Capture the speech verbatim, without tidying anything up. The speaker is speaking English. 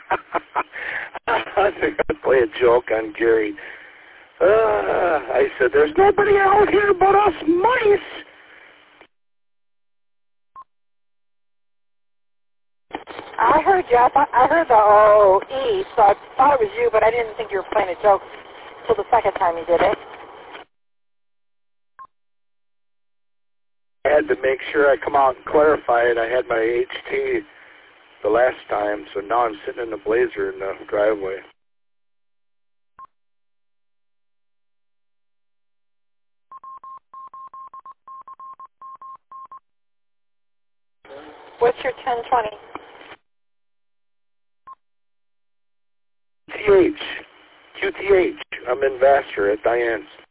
I think I'd play a joke on Gary. Uh, I said, there's nobody out here but us mice. I heard you. I, thought, I heard the O E, so I thought it was you, but I didn't think you were playing a joke till the second time you did it. I had to make sure I come out and clarify it. I had my H T the last time, so now I'm sitting in the Blazer in the driveway. What's your ten twenty? T H. Q T H. I'm in Vassar at Diane's.